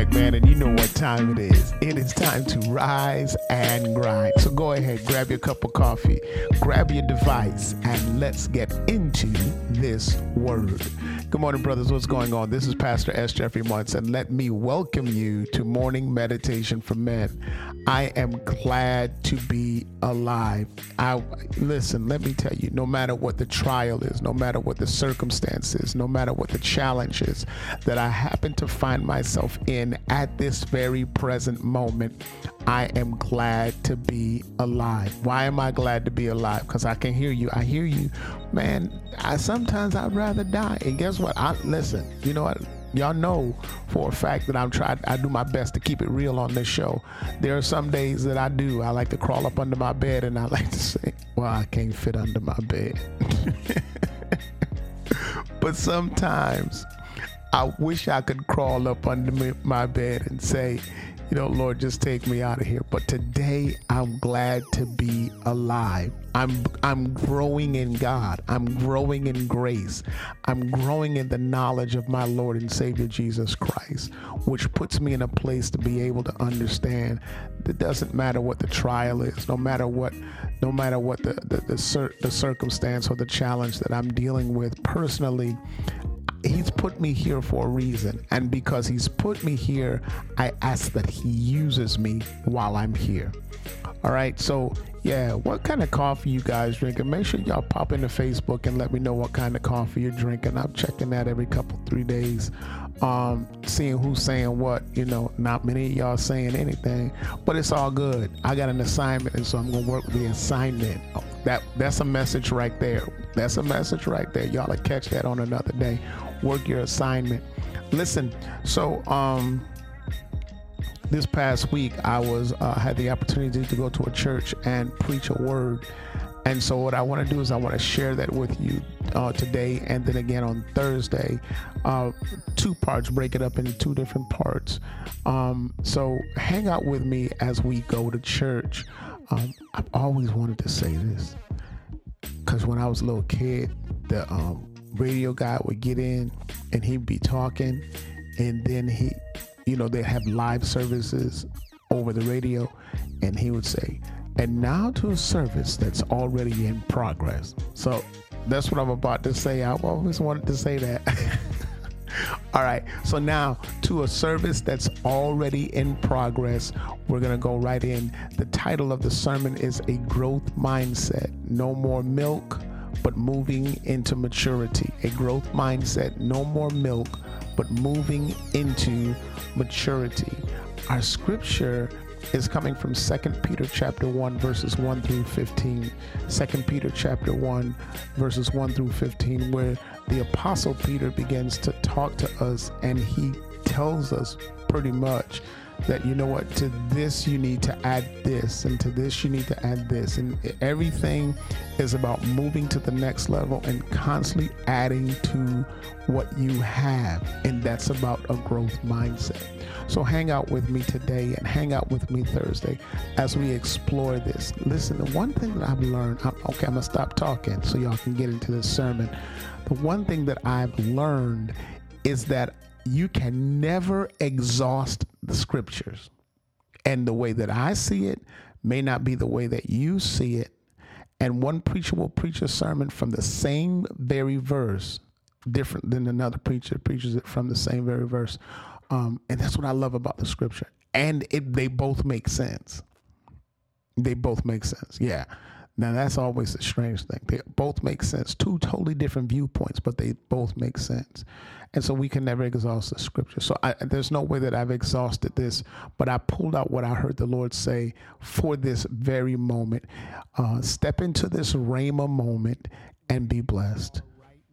back, man, and you know what time it is. It is time to rise and grind. So go ahead, grab your cup of coffee, grab your device, and let's get into this word. Good morning, brothers. What's going on? This is Pastor S. Jeffrey Muntz, and let me welcome you to Morning Meditation for Men. I am glad to be alive. Listen, let me tell you, no matter what the trial is, no matter what the circumstance is, no matter what the challenge is that I happen to find myself in at this very present moment, I am glad to be alive. Why am I glad to be alive? Because I can hear you. I hear you. Man, sometimes I'd rather die. And guess what? Listen, you know what? Y'all know for a fact that I do my best to keep it real on this show. There are some days that I like to crawl up under my bed and I like to say, well, I can't fit under my bed. But sometimes I wish I could crawl up under my bed and say, you know, Lord, just take me out of here. But today I'm glad to be alive. I'm growing in God. I'm growing in grace. I'm growing in the knowledge of my Lord and Savior Jesus Christ, which puts me in a place to be able to understand that it doesn't matter what the trial is, no matter what the circumstance or the challenge that I'm dealing with personally. He's put me here for a reason. And because he's put me here, I ask that he uses me while I'm here. All right. So, yeah, what kind of coffee you guys drinking? Make sure y'all pop into Facebook and let me know what kind of coffee you're drinking. I'm checking that every 3 days, seeing who's saying what. You know, not many of y'all saying anything, but it's all good. I got an assignment, and so I'm going to work with the assignment. That's a message right there. That's a message right there. Y'all will catch that on another day. Work your assignment. Listen, so this past week I had the opportunity to go to a church and preach a word. And so what I want to do is I want to share that with you today and then again on Thursday. 2 parts, break it up into 2 different parts. So hang out with me as we go to church. I've always wanted to say this because when I was a little kid, the radio guy would get in and he'd be talking, and then they'd have live services over the radio, and he would say, and now to a service that's already in progress. So that's what I'm about to say. I've always wanted to say that. All right. So now to a service that's already in progress, we're going to go right in. The title of the sermon is A Growth Mindset. No more milk, but moving into maturity. A growth mindset. No more milk, but moving into maturity. Our scripture is coming from 2 Peter chapter 1, verses 1 through 15. 2 Peter chapter 1, verses 1 through 15, where the Apostle Peter begins to talk to us, and he tells us pretty much that, you know what, to this you need to add this, and to this you need to add this. And everything is about moving to the next level and constantly adding to what you have. And that's about a growth mindset. So hang out with me today and hang out with me Thursday as we explore this. Listen, the one thing that I've learned, I'm going to stop talking so y'all can get into this sermon. The one thing that I've learned is that you can never exhaust the scriptures. And the way that I see it may not be the way that you see it. And one preacher will preach a sermon from the same very verse, different than another preacher preaches it from the same very verse. And that's what I love about the scripture. And they both make sense. They both make sense. Yeah. Now, that's always a strange thing. They both make sense. 2 totally different viewpoints, but they both make sense. And so we can never exhaust the scripture. So there's no way that I've exhausted this, but I pulled out what I heard the Lord say for this very moment. Step into this Rhema moment and be blessed.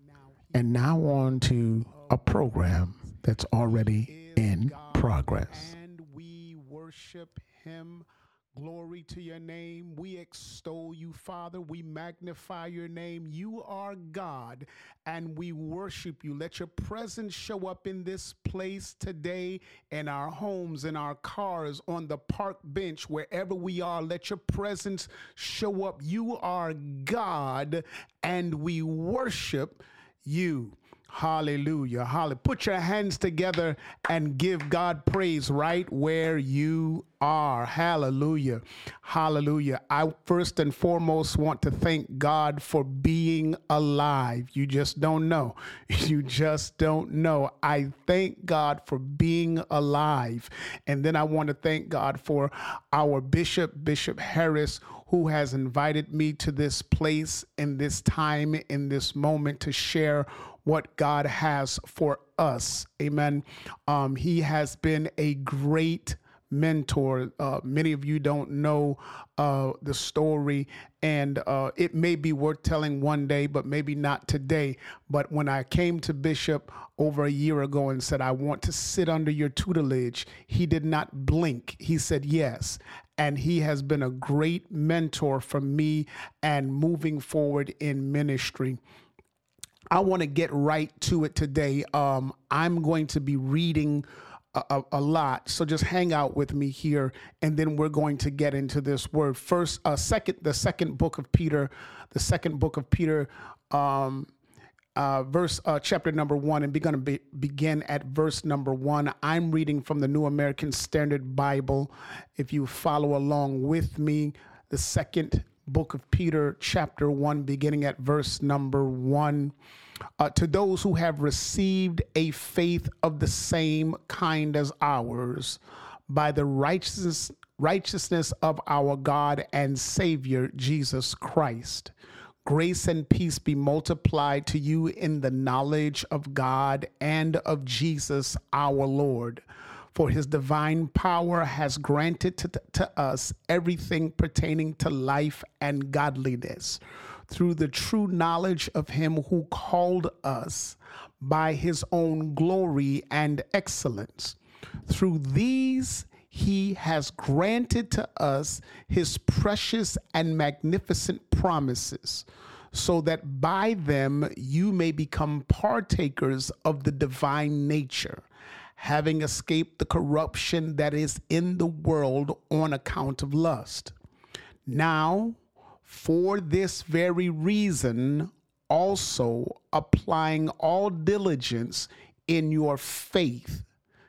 And now on to a program that's already in progress. And we worship him. Glory to your name. We extol you, Father. We magnify your name. You are God, and we worship you. Let your presence show up in this place today, in our homes, in our cars, on the park bench, wherever we are. Let your presence show up. You are God, and we worship you. Hallelujah. Hallelujah. Put your hands together and give God praise right where you are. Hallelujah. Hallelujah. I first and foremost want to thank God for being alive. You just don't know. You just don't know. I thank God for being alive. And then I want to thank God for our Bishop Harris, who has invited me to this place in this time, in this moment, to share what God has for us. Amen. He has been a great mentor. Many of you don't know the story, and it may be worth telling one day, but maybe not today. But when I came to Bishop over a year ago and said, I want to sit under your tutelage, he did not blink. He said yes. And he has been a great mentor for me and moving forward in ministry. I want to get right to it today. I'm going to be reading a lot, so just hang out with me here, and then we're going to get into this word. First, the second book of Peter, chapter number 1, and we're going to begin at verse number 1. I'm reading from the New American Standard Bible. If you follow along with me, the second book of Peter, chapter 1, beginning at verse number 1. To those who have received a faith of the same kind as ours, by the righteousness of our God and Savior, Jesus Christ. Grace and peace be multiplied to you in the knowledge of God and of Jesus our Lord. For his divine power has granted to us everything pertaining to life and godliness, through the true knowledge of him who called us by his own glory and excellence. Through these he has granted to us his precious and magnificent promises, so that by them you may become partakers of the divine nature, having escaped the corruption that is in the world on account of lust. Now, for this very reason, also applying all diligence in your faith,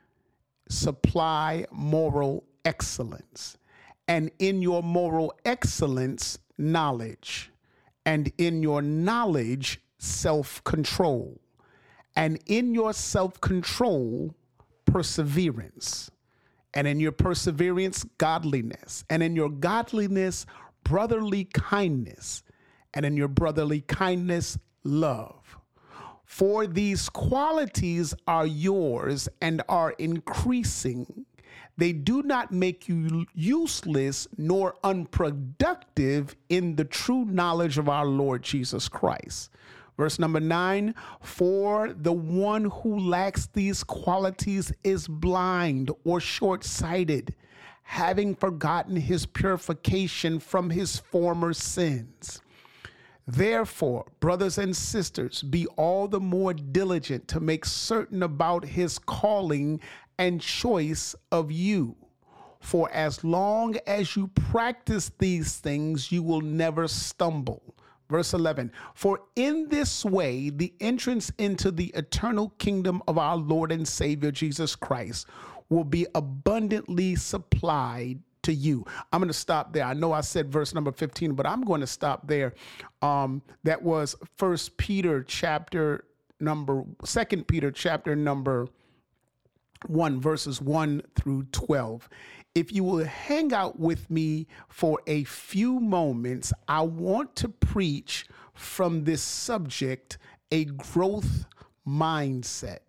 supply moral excellence, and in your moral excellence, knowledge, and in your knowledge, self-control, and in your self-control, perseverance, and in your perseverance, godliness, and in your godliness, brotherly kindness, and in your brotherly kindness, love. For these qualities are yours and are increasing. They do not make you useless nor unproductive in the true knowledge of our Lord Jesus Christ. Verse number 9, for the one who lacks these qualities is blind or short-sighted, having forgotten his purification from his former sins. Therefore, brothers and sisters, be all the more diligent to make certain about his calling and choice of you. For as long as you practice these things, you will never stumble. Verse 11, for in this way, the entrance into the eternal kingdom of our Lord and Savior, Jesus Christ, will be abundantly supplied to you. I'm going to stop there. I know I said verse number 15, but I'm going to stop there. That was 2 Peter chapter number 1, verses 1 through 12. If you will hang out with me for a few moments, I want to preach from this subject, a growth mindset,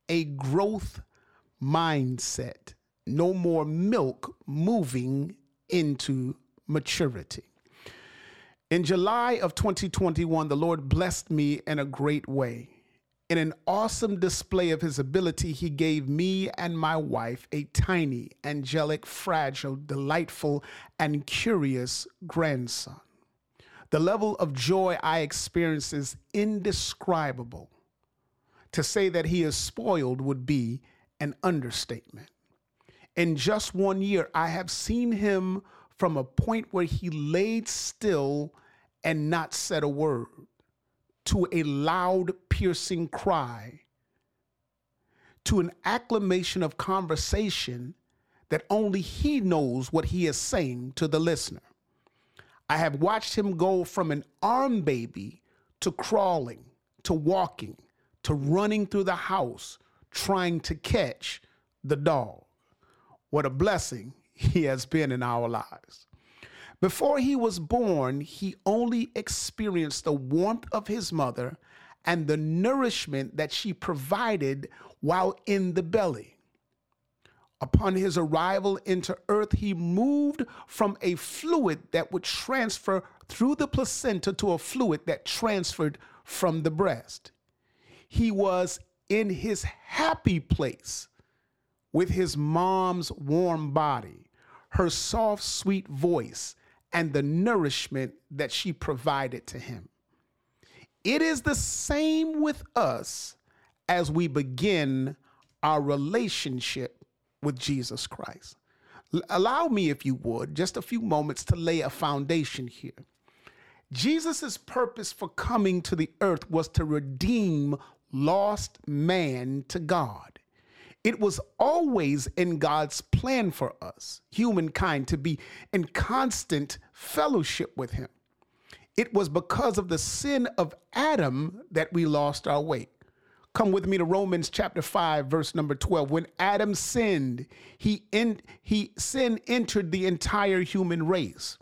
no more milk moving into maturity. In July of 2021, the Lord blessed me in a great way. In an awesome display of his ability, he gave me and my wife a tiny, angelic, fragile, delightful, and curious grandson. The level of joy I experience is indescribable. To say that he is spoiled would be an understatement. In just 1 year, I have seen him from a point where he laid still and not said a word, to a loud, piercing cry, to an acclamation of conversation that only he knows what he is saying to the listener. I have watched him go from an arm baby to crawling, to walking, to running through the house, trying to catch the dog. What a blessing he has been in our lives. Before he was born, he only experienced the warmth of his mother and the nourishment that she provided while in the belly. Upon his arrival into earth, he moved from a fluid that would transfer through the placenta to a fluid that transferred from the breast. He was in his happy place with his mom's warm body, her soft, sweet voice, and the nourishment that she provided to him. It is the same with us as we begin our relationship with Jesus Christ. Allow me, if you would, just a few moments to lay a foundation here. Jesus' purpose for coming to the earth was to redeem lost man to God. It was always in God's plan for us, humankind, to be in constant fellowship with him. It was because of the sin of Adam that we lost our way. Come with me to Romans chapter 5, verse number 12. When Adam sinned, sin entered the entire human race.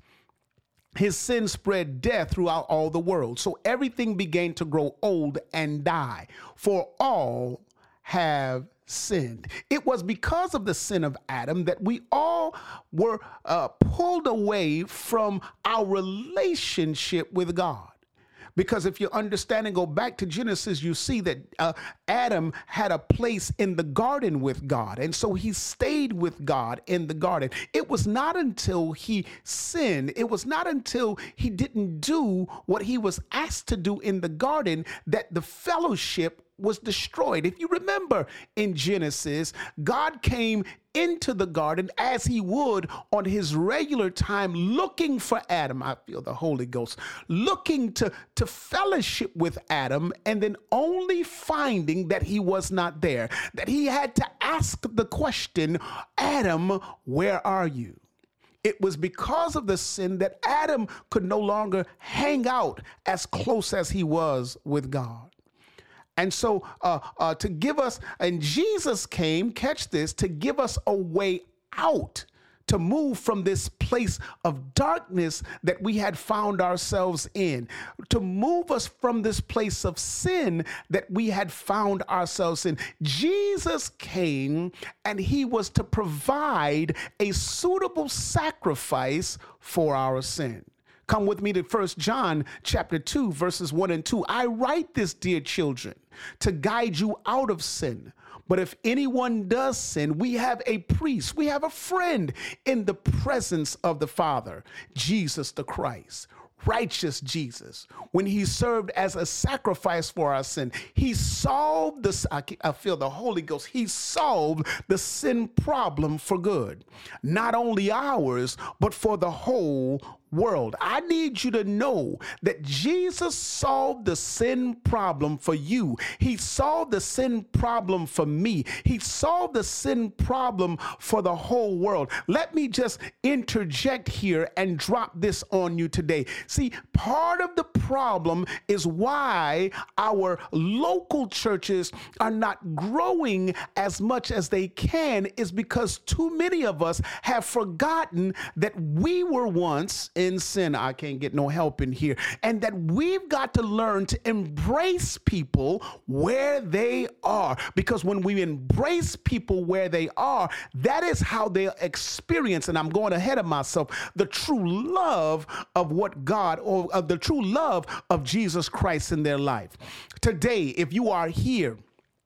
His sin spread death throughout all the world. So everything began to grow old and die, for all have sinned. It was because of the sin of Adam that we all were pulled away from our relationship with God. Because if you understand and go back to Genesis, you see that Adam had a place in the garden with God. And so he stayed with God in the garden. It was not until he sinned, it was not until he didn't do what he was asked to do in the garden that the fellowship was destroyed. If you remember in Genesis, God came into the garden as he would on his regular time, looking for Adam. I feel the Holy Ghost, looking to fellowship with Adam, and then only finding that he was not there, that he had to ask the question, Adam, where are you? It was because of the sin that Adam could no longer hang out as close as he was with God. And so to give us, and Jesus came, catch this, to give us a way out, to move from this place of darkness that we had found ourselves in, to move us from this place of sin that we had found ourselves in. Jesus came and he was to provide a suitable sacrifice for our sin. Come with me to 1 John chapter 2, verses 1 and 2. I write this, dear children, to guide you out of sin. But if anyone does sin, we have a priest, we have a friend in the presence of the Father, Jesus the Christ. Righteous Jesus, when he served as a sacrifice for our sin, he solved this. I feel the Holy Ghost. He solved the sin problem for good, not only ours, but for the whole world. I need you to know that Jesus solved the sin problem for you. He solved the sin problem for me. He solved the sin problem for the whole world. Let me just interject here and drop this on you today. See, part of the problem is why our local churches are not growing as much as they can is because too many of us have forgotten that we were once in sin. I can't get no help in here. And that we've got to learn to embrace people where they are. Because when we embrace people where they are, that is how they'll experience, and I'm going ahead of myself, the true love of what God, or of the true love of Jesus Christ in their life. Today, if you are here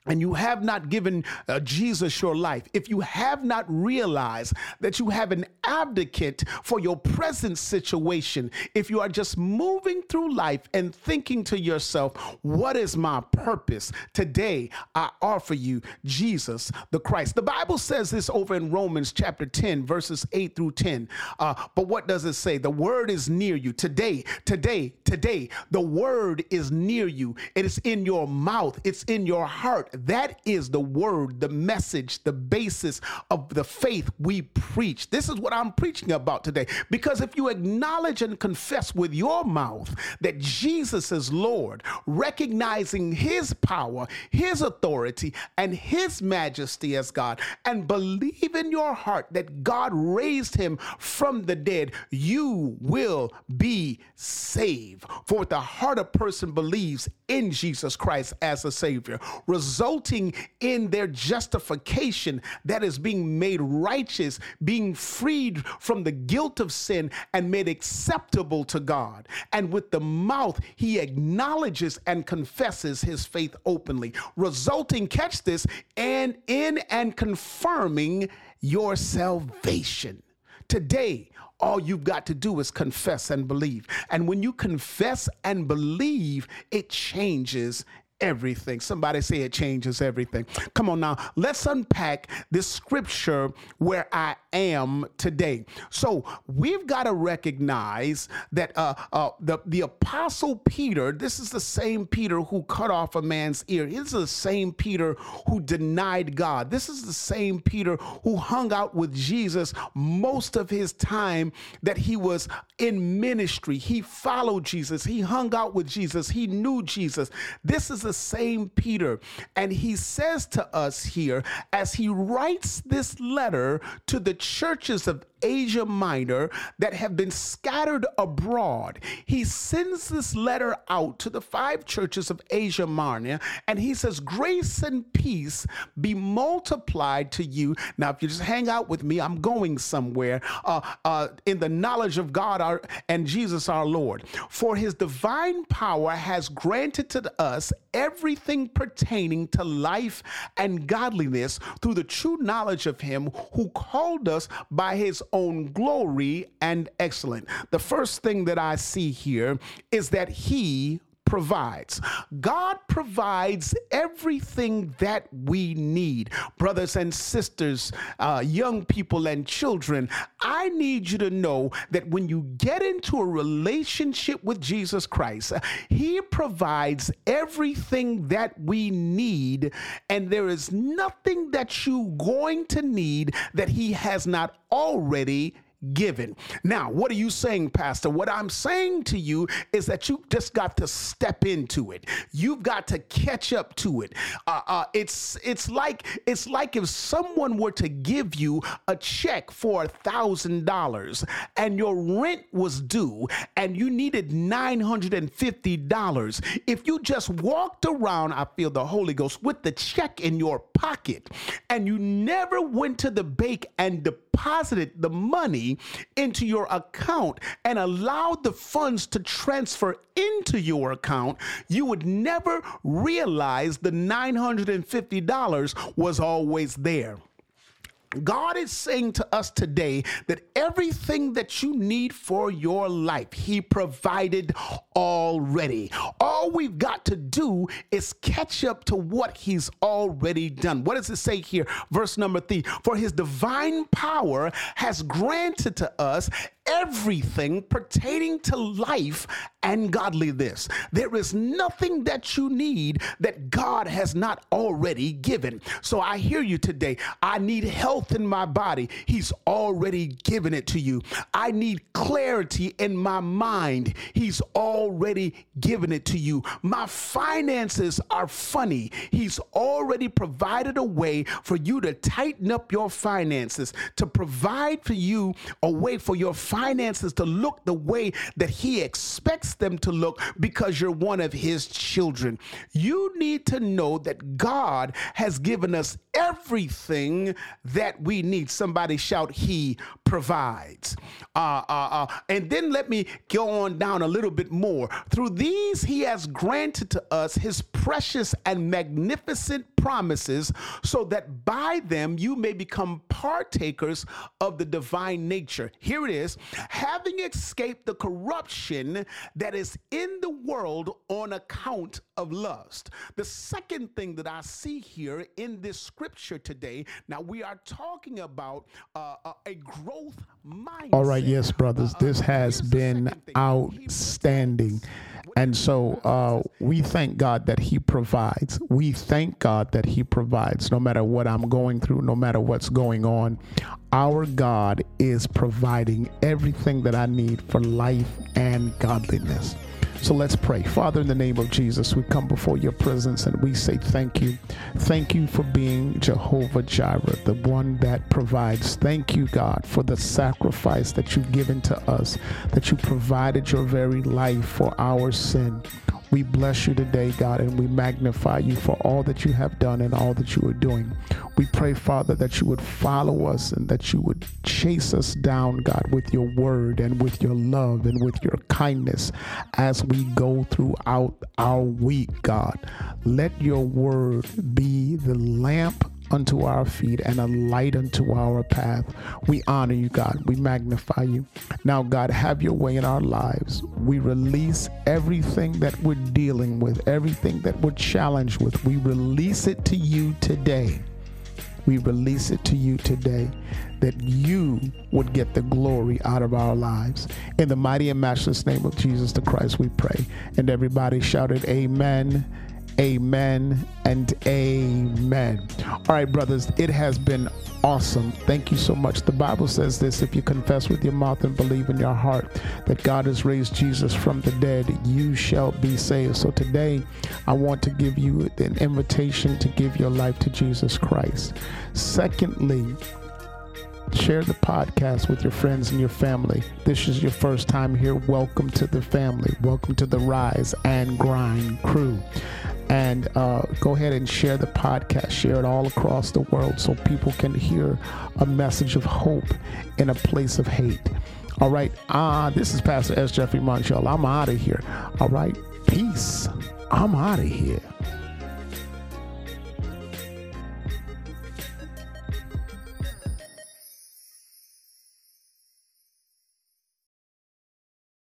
and you have not given Jesus your life, if you have not realized that you have an advocate for your present situation, if you are just moving through life and thinking to yourself, what is my purpose? Today, I offer you Jesus the Christ. The Bible says this over in Romans chapter 10, verses 8 through 10. But what does it say? The word is near you. Today, the word is near you. It is in your mouth. It's in your heart. That is the word, the message, the basis of the faith we preach. This is what I'm preaching about today. Because if you acknowledge and confess with your mouth that Jesus is Lord, recognizing his power, his authority, and his majesty as God, and believe in your heart that God raised him from the dead, you will be saved. For with the heart a person believes in Jesus Christ as a Savior, resulting in their justification, that is being made righteous, being freed from the guilt of sin and made acceptable to God. And with the mouth, he acknowledges and confesses his faith openly, resulting, catch this, and in and confirming your salvation. Today, all you've got to do is confess and believe. And when you confess and believe, it changes everything. Somebody say it changes everything. Come on now, let's unpack this scripture where I am today. So we've got to recognize that the apostle Peter, this is the same Peter who cut off a man's ear. This is the same Peter who denied God. This is the same Peter who hung out with Jesus most of his time that he was in ministry. He followed Jesus. He hung out with Jesus. He knew Jesus. This is the same Peter. And he says to us here, as he writes this letter to the churches of Asia Minor that have been scattered abroad, he sends this letter out to the 5 churches of Asia Minor, and he says, grace and peace be multiplied to you. Now, if you just hang out with me, I'm going somewhere, in the knowledge of God and Jesus our Lord. For his divine power has granted to us everything pertaining to life and godliness through the true knowledge of him who called us by his own glory and excellence. The first thing that I see here is that he provides. God provides everything that we need. Brothers and sisters, young people and children, I need you to know that when you get into a relationship with Jesus Christ, he provides everything that we need, and there is nothing that you're going to need that he has not already given. Now, what are you saying, Pastor? What I'm saying to you is that you just got to step into it. You've got to catch up to it. It's like if someone were to give you a check for $1,000 and your rent was due and you needed $950. If you just walked around, I feel the Holy Ghost, with the check in your pocket and you never went to the bank and deposited the money into your account and allowed the funds to transfer into your account, you would never realize the $950 was always there. God is saying to us today that everything that you need for your life, he provided already. All we've got to do is catch up to what he's already done. What does it say here? Verse number 3, for his divine power has granted to us everything pertaining to life and godliness. There is nothing that you need that God has not already given. So I hear you today. I need health in my body. He's already given it to you. I need clarity in my mind. He's already given it to you. My finances are funny. He's already provided a way for you to tighten up your finances, to provide for you a way for your finances to look the way that he expects them to look because you're one of his children. You need to know that God has given us everything that we need. Somebody shout, he provides. And then let me go on down a little bit more. Through these, he has granted to us his precious and magnificent promises, so that by them you may become partakers of the divine nature. Here it is: having escaped the corruption that is in the world on account of lust. The second thing that I see here in this scripture today, now we are talking about a growth mindset. All right, yes, brothers, this has been outstanding. And so we thank God that he provides. We thank God that he provides no matter what I'm going through, no matter what's going on. Our God is providing everything that I need for life and godliness. So let's pray. Father, in the name of Jesus, we come before your presence and we say thank you. Thank you for being Jehovah Jireh, the one that provides. Thank you, God, for the sacrifice that you've given to us, that you provided your very life for our sin. We bless you today, God, and we magnify you for all that you have done and all that you are doing. We pray, Father, that you would follow us and that you would chase us down, God, with your word and with your love and with your kindness as we go throughout our week, God. Let your word be the lamp unto our feet and a light unto our path. We honor you, God. We magnify you. Now, God, have your way in our lives. We release everything that we're dealing with, everything that we're challenged with. We release it to you today. We release it to you today, that you would get the glory out of our lives. In the mighty and matchless name of Jesus the Christ, we pray. And everybody shouted, amen. Amen and amen. All right, brothers, it has been awesome. Thank you so much. The Bible says this: if you confess with your mouth and believe in your heart that God has raised Jesus from the dead, you shall be saved. So today, I want to give you an invitation to give your life to Jesus Christ. Secondly, share the podcast with your friends and your family. This is your first time here. Welcome to the family. Welcome to the Rise and Grind crew. And go ahead and share the podcast. Share it all across the world so people can hear a message of hope in a place of hate. All right. This is Pastor S. Jeffrey Montiel. I'm out of here. All right. Peace. I'm out of here.